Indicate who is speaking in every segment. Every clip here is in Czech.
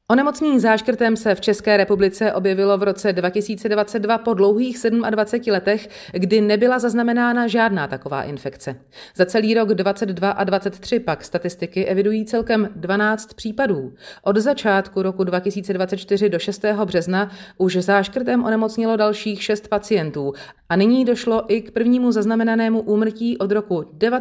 Speaker 1: Onemocnění záškrtem se v České republice objevilo v roce 2022 po dlouhých 27 letech, kdy nebyla zaznamenána žádná taková infekce. Za celý rok 2022 a 2023 pak statistiky evidují celkem 12 případů. Od začátku roku 2024 do 6. března už záškrtem onemocnilo dalších 6 pacientů a nyní došlo i k prvnímu zaznamenanému úmrtí od roku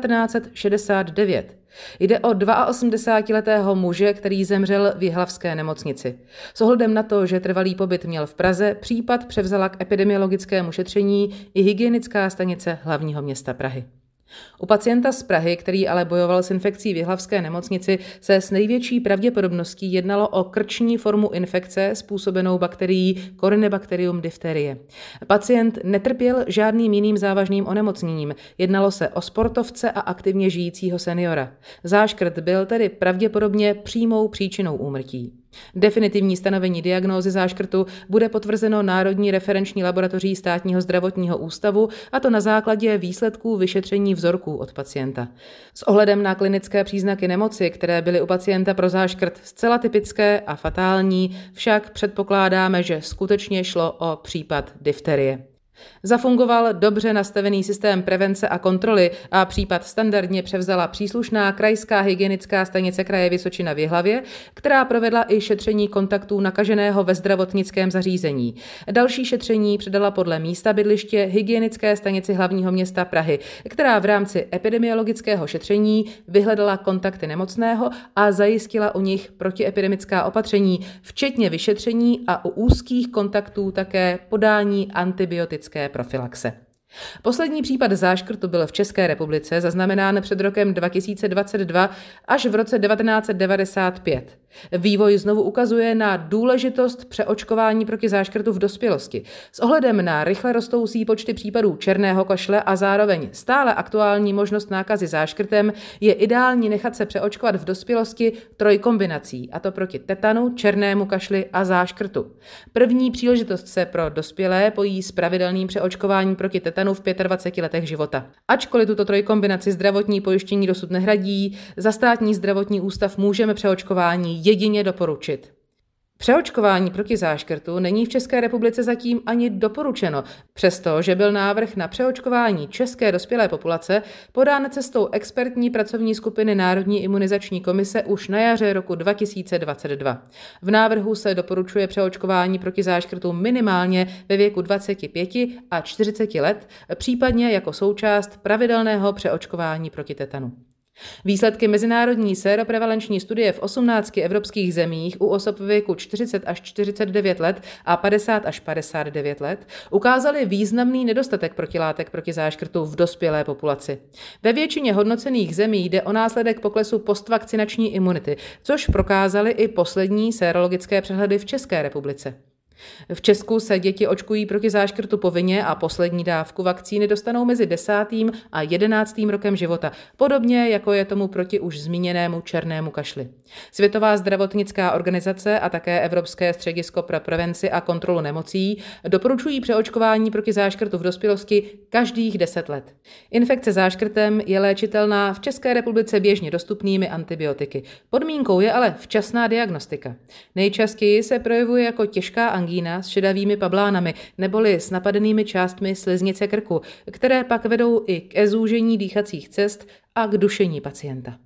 Speaker 1: 1969. Jde o 82letého muže, který zemřel v jihlavské nemocnici. S ohledem na to, že trvalý pobyt měl v Praze, případ převzala k epidemiologickému šetření i hygienická stanice hlavního města Prahy. U pacienta z Prahy, který ale bojoval s infekcí v jihlavské nemocnici, se s největší pravděpodobností jednalo o krční formu infekce způsobenou bakterií Corynebacterium diphtherie. Pacient netrpěl žádným jiným závažným onemocněním, jednalo se o sportovce a aktivně žijícího seniora. Záškrt byl tedy pravděpodobně přímou příčinou úmrtí. Definitivní stanovení diagnózy záškrtu bude potvrzeno Národní referenční laboratoří Státního zdravotního ústavu, a to na základě výsledků vyšetření vzorků od pacienta. S ohledem na klinické příznaky nemoci, které byly u pacienta pro záškrt zcela typické a fatální, však předpokládáme, že skutečně šlo o případ diphtherie. Zafungoval dobře nastavený systém prevence a kontroly a případ standardně převzala příslušná krajská hygienická stanice kraje Vysočina v Jihlavě, která provedla i šetření kontaktů nakaženého ve zdravotnickém zařízení. Další šetření předala podle místa bydliště hygienické stanici hlavního města Prahy, která v rámci epidemiologického šetření vyhledala kontakty nemocného a zajistila u nich protiepidemická opatření, včetně vyšetření a u úzkých kontaktů také podání antibiotické profilaxe. Poslední případ záškrtu byl v České republice zaznamenán před rokem 2022 až v roce 1995. Vývoj znovu ukazuje na důležitost přeočkování proti záškrtu v dospělosti. S ohledem na rychle rostoucí počty případů černého kašle a zároveň stále aktuální možnost nákazy záškrtem je ideální nechat se přeočkovat v dospělosti trojkombinací, a to proti tetanu, černému kašli a záškrtu. První příležitost se pro dospělé pojí s pravidelným přeočkováním proti tetanu v 25 letech života. Ačkoliv tuto trojkombinaci zdravotní pojištění dosud nehradí, za Státní zdravotní ústav můžeme přeočkování jedině doporučit. Přeočkování proti záškrtu není v České republice zatím ani doporučeno, přestože byl návrh na přeočkování české dospělé populace podán cestou expertní pracovní skupiny Národní imunizační komise už na jaře roku 2022. V návrhu se doporučuje přeočkování proti záškrtu minimálně ve věku 25 a 40 let, případně jako součást pravidelného přeočkování proti tetanu. Výsledky mezinárodní séroprevalenční studie v 18 evropských zemích u osob ve věku 40 až 49 let a 50 až 59 let ukázaly významný nedostatek protilátek proti záškrtu v dospělé populaci. Ve většině hodnocených zemí jde o následek poklesu postvakcinační imunity, což prokázaly i poslední sérologické přehledy v České republice. V Česku se děti očkují proti záškrtu povinně a poslední dávku vakcíny dostanou mezi 10. a 11. rokem života, podobně jako je tomu proti už zmíněnému černému kašli. Světová zdravotnická organizace a také Evropské středisko pro prevenci a kontrolu nemocí doporučují přeočkování proti záškrtu v dospělosti každých 10 let. Infekce záškrtem je léčitelná v České republice běžně dostupnými antibiotiky. Podmínkou je ale včasná diagnostika. Nejčastěji se projevuje jako těžká angína s šedavými pablánami neboli s napadenými částmi sliznice krku, které pak vedou i k zúžení dýchacích cest a k dušení pacienta.